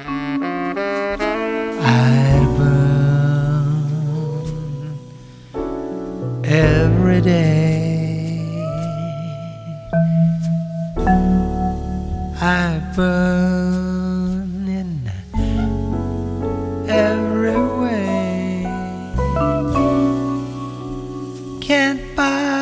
I burn every day. I burn in every way. Can't buy